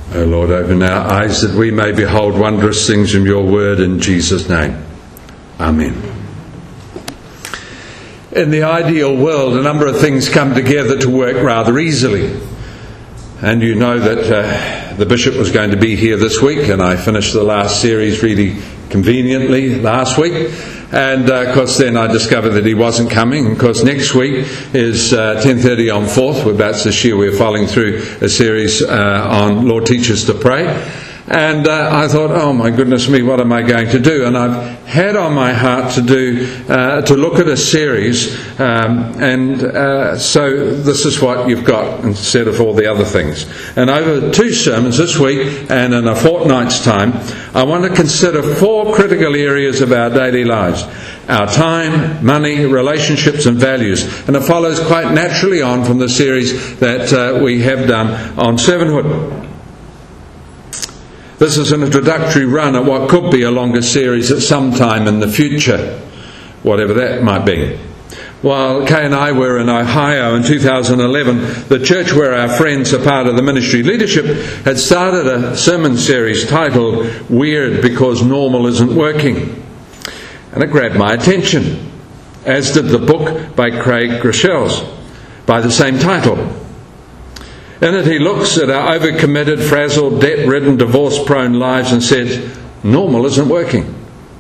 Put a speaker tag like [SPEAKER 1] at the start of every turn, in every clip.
[SPEAKER 1] O Lord, open our eyes that we may behold wondrous things from your word, in Jesus' name. Amen. In the ideal world, a number of things come together to work rather easily. And you know that the Bishop was going to be here this week, and I finished the last series really conveniently last week. And of course then I discovered that he wasn't coming. And of course next week is 10:30 on 4th. About this year we're following through a series on Lord Teach Us to Pray. And I thought, oh my goodness me, what am I going to do? And I've had on my heart to look at a series, so this is what you've got instead of all the other things. And over 2 sermons this week and in a fortnight's time, I want to consider 4 critical areas of our daily lives: our time, money, relationships and values. And it follows quite naturally on from the series that we have done on servanthood. This is an introductory run at what could be a longer series at some time in the future, whatever that might be. While Kay and I were in Ohio in 2011, the church where our friends are part of the ministry leadership had started a sermon series titled Weird Because Normal Isn't Working. And it grabbed my attention, as did the book by Craig Groeschel by the same title. In it he looks at our overcommitted, frazzled, debt-ridden, divorce-prone lives and says, normal isn't working.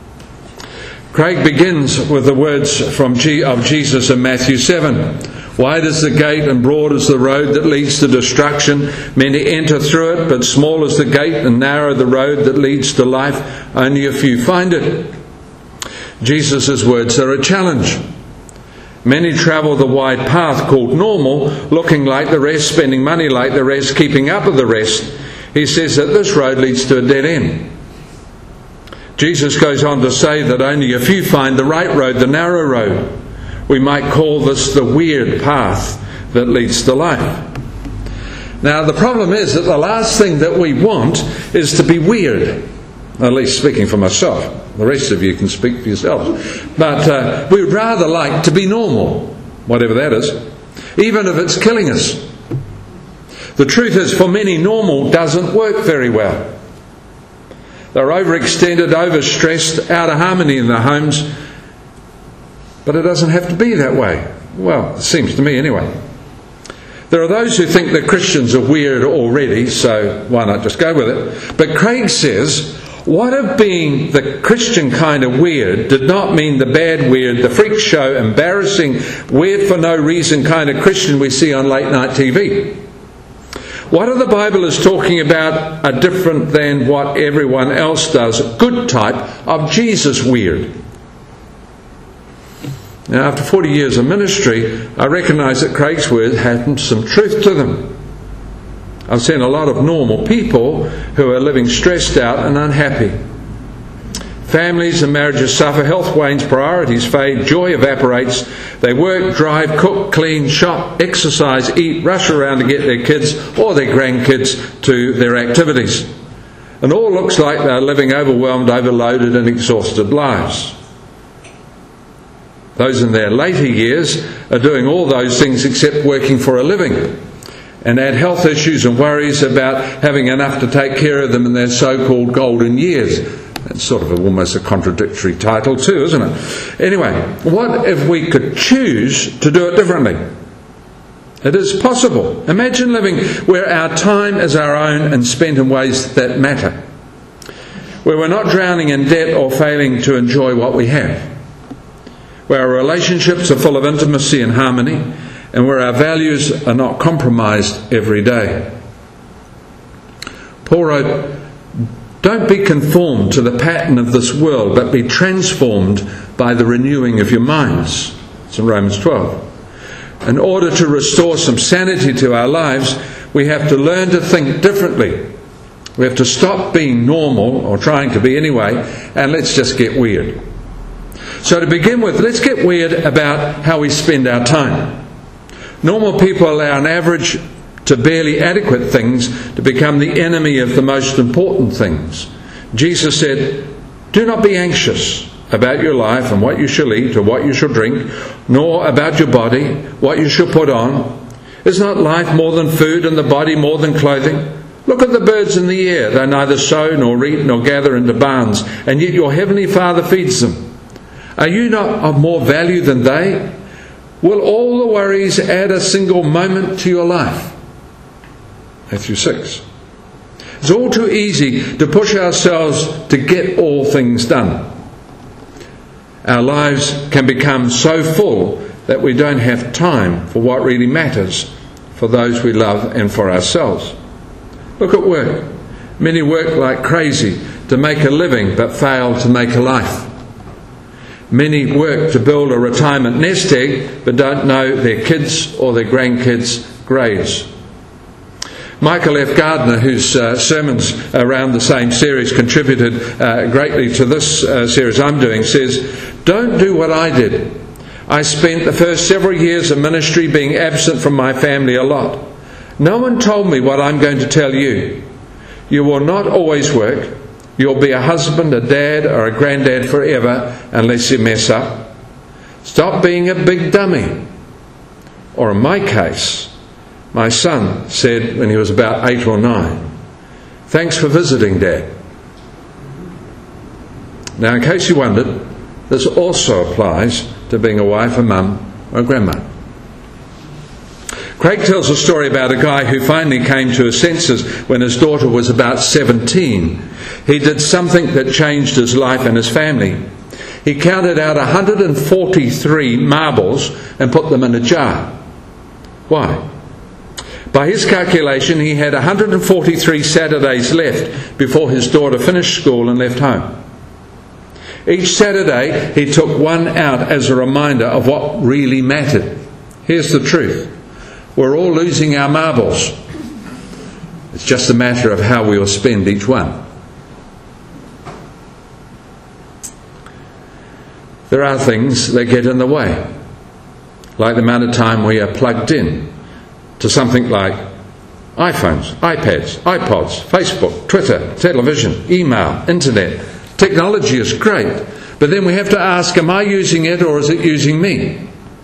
[SPEAKER 1] Craig begins with the words of Jesus in Matthew 7. Wide is the gate and broad is the road that leads to destruction. Many enter through it, but small is the gate and narrow the road that leads to life. Only a few find it. Jesus' words are a challenge. Many travel the wide path called normal, looking like the rest, spending money like the rest, keeping up with the rest. He says that this road leads to a dead end. Jesus goes on to say that only a few find the right road, the narrow road. We might call this the weird path that leads to life. Now the problem is that the last thing that we want is to be weird. At least speaking for myself. The rest of you can speak for yourselves. But we would rather like to be normal, whatever that is, even if it's killing us. The truth is, for many, normal doesn't work very well. They're overextended, overstressed, out of harmony in their homes. But it doesn't have to be that way. Well, it seems to me anyway. There are those who think that Christians are weird already, so why not just go with it? But Craig says, what if being the Christian kind of weird did not mean the bad weird, the freak show, embarrassing, weird for no reason kind of Christian we see on late night TV? What if the Bible is talking about a different than what everyone else does, good type of Jesus weird? Now, after 40 years of ministry, I recognise that Craig's words had some truth to them. I've seen a lot of normal people who are living stressed out and unhappy. Families and marriages suffer, health wanes, priorities fade, joy evaporates. They work, drive, cook, clean, shop, exercise, eat, rush around to get their kids or their grandkids to their activities. And all looks like they're living overwhelmed, overloaded and exhausted lives. Those in their later years are doing all those things except working for a living, and add health issues and worries about having enough to take care of them in their so-called golden years. That's sort of almost a contradictory title too, isn't it? Anyway, what if we could choose to do it differently? It is possible. Imagine living where our time is our own and spent in ways that matter, where we're not drowning in debt or failing to enjoy what we have, where our relationships are full of intimacy and harmony, and where our values are not compromised every day. Paul wrote, don't be conformed to the pattern of this world, but be transformed by the renewing of your minds. It's in Romans 12. In order to restore some sanity to our lives, we have to learn to think differently. We have to stop being normal, or trying to be anyway, and let's just get weird. So to begin with, let's get weird about how we spend our time. Normal people allow an average to barely adequate things to become the enemy of the most important things. Jesus said, do not be anxious about your life and what you shall eat or what you shall drink, nor about your body, what you shall put on. Is not life more than food and the body more than clothing? Look at the birds in the air. They neither sow nor reap nor gather into barns, and yet your heavenly Father feeds them. Are you not of more value than they? Will all the worries add a single moment to your life? Matthew 6. It's all too easy to push ourselves to get all things done. Our lives can become so full that we don't have time for what really matters for those we love and for ourselves. Look at work. Many work like crazy to make a living but fail to make a life. Many work to build a retirement nest egg but don't know their kids' or their grandkids' grades. Michael F. Gardner, whose sermons around the same series contributed greatly to this series I'm doing, says, "Don't do what I did. I spent the first several years of ministry being absent from my family a lot. No one told me what I'm going to tell you. You will not always work. You'll be a husband, a dad, or a granddad forever unless you mess up. Stop being a big dummy." Or in my case, my son said when he was about 8 or 9, "Thanks for visiting, Dad." Now, in case you wondered, this also applies to being a wife, a mum, or a grandma. Craig tells a story about a guy who finally came to his senses when his daughter was about 17. He did something that changed his life and his family. He counted out 143 marbles and put them in a jar. Why? By his calculation, he had 143 Saturdays left before his daughter finished school and left home. Each Saturday, he took one out as a reminder of what really mattered. Here's the truth. We're all losing our marbles. It's just a matter of how we will spend each one. There are things that get in the way, like the amount of time we are plugged in to something like iPhones, iPads, iPods, Facebook, Twitter, television, email, internet. Technology is great, but then we have to ask, am I using it or is it using me?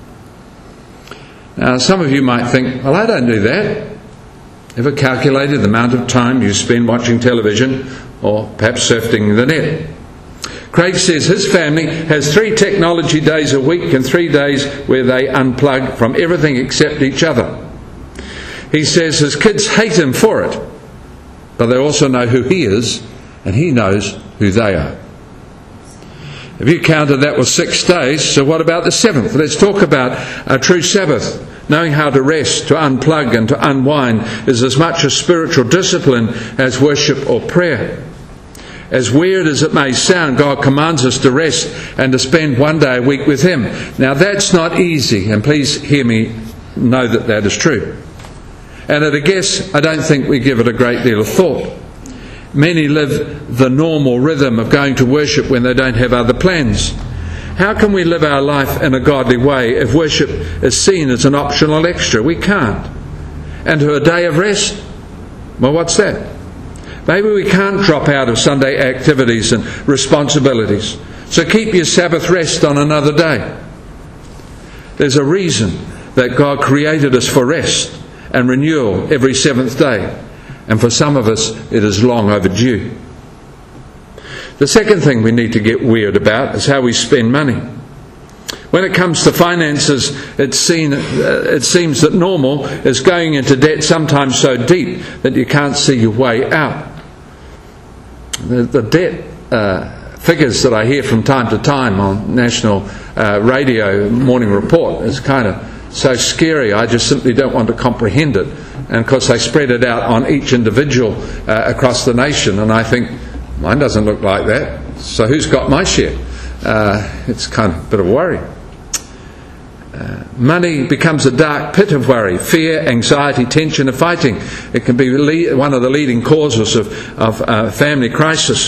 [SPEAKER 1] Now, some of you might think, well, I don't do that. Ever calculated the amount of time you spend watching television or perhaps surfing the net? Craig says his family has 3 technology days a week and 3 days where they unplug from everything except each other. He says his kids hate him for it, but they also know who he is and he knows who they are. If you counted, that was 6 days, so what about the 7th? Let's talk about a true Sabbath. Knowing how to rest, to unplug and to unwind is as much a spiritual discipline as worship or prayer. As weird as it may sound, God commands us to rest and to spend 1 day a week with Him. Now that's not easy, and please hear me know that that is true. And at a guess, I don't think we give it a great deal of thought. Many live the normal rhythm of going to worship when they don't have other plans. How can we live our life in a godly way if worship is seen as an optional extra? We can't. And to a day of rest? Well, what's that? Maybe we can't drop out of Sunday activities and responsibilities. So keep your Sabbath rest on another day. There's a reason that God created us for rest and renewal every 7th day. And for some of us, it is long overdue. The second thing we need to get weird about is how we spend money. When it comes to finances, it seems that normal is going into debt sometimes so deep that you can't see your way out. The debt figures that I hear from time to time on national radio morning report is kind of so scary. I just simply don't want to comprehend it. And of course they spread it out on each individual across the nation, and I think, mine doesn't look like that, so who's got my share? It's kind of a bit of worry. Money becomes a dark pit of worry, fear, anxiety, tension and fighting. It can be one of the leading causes of family crisis.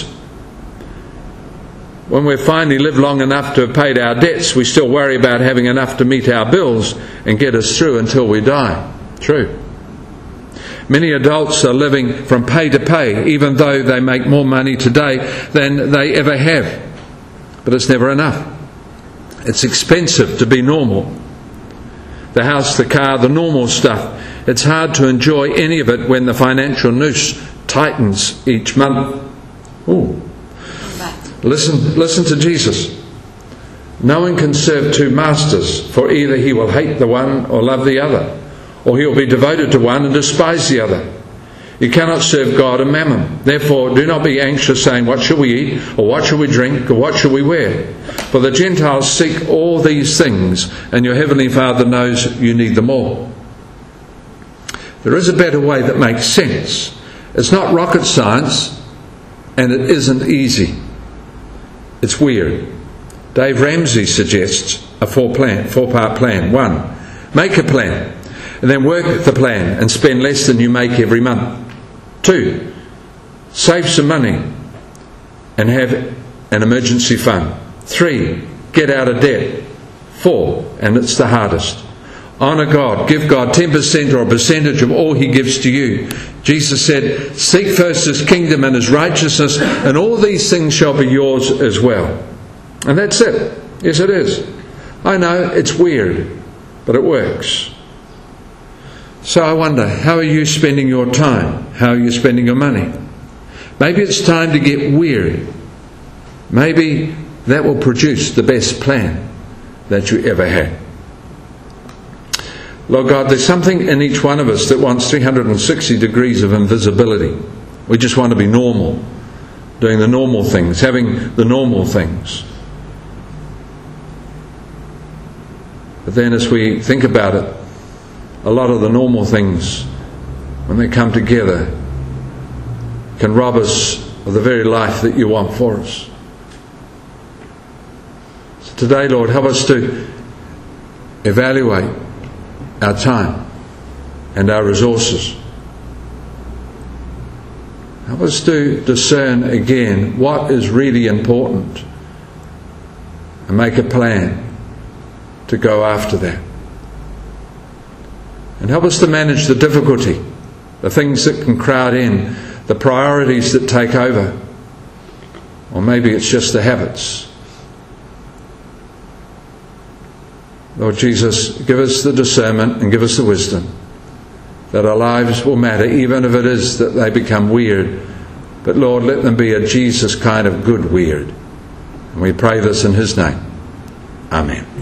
[SPEAKER 1] When we finally live long enough to have paid our debts, we still worry about having enough to meet our bills and get us through until we die. True. Many adults are living from pay to pay, even though they make more money today than they ever have. But it's never enough. It's expensive to be normal. The house, the car, the normal stuff It's hard to enjoy any of it when the financial noose tightens each month. Ooh. Listen to Jesus. No one can serve two masters, for either he will hate the one or love the other, or he will be devoted to one and despise the other. You cannot serve God and mammon. Therefore, do not be anxious, saying, what shall we eat, or what shall we drink, or what shall we wear? For the Gentiles seek all these things, and your heavenly Father knows you need them all. There is a better way that makes sense. It's not rocket science, and it isn't easy. It's weird. Dave Ramsey suggests a four-part plan. 1, make a plan, and then work the plan and spend less than you make every month. 2, save some money and have an emergency fund. 3, get out of debt. 4, and it's the hardest, honour God. Give God 10% or a percentage of all He gives to you. Jesus said, seek first His kingdom and His righteousness, and all these things shall be yours as well. And that's it. Yes, it is. I know it's weird, but it works. So I wonder, how are you spending your time? How are you spending your money? Maybe it's time to get weird. Maybe that will produce the best plan that you ever had. Lord God, there's something in each one of us that wants 360 degrees of invisibility. We just want to be normal, doing the normal things, having the normal things. But then as we think about it, a lot of the normal things, when they come together, can rob us of the very life that you want for us. So today, Lord, help us to evaluate our time and our resources. Help us to discern again what is really important and make a plan to go after that. And help us to manage the difficulty, the things that can crowd in, the priorities that take over. Or maybe it's just the habits. Lord Jesus, give us the discernment and give us the wisdom that our lives will matter, even if it is that they become weird. But Lord, let them be a Jesus kind of good weird. And we pray this in His name. Amen.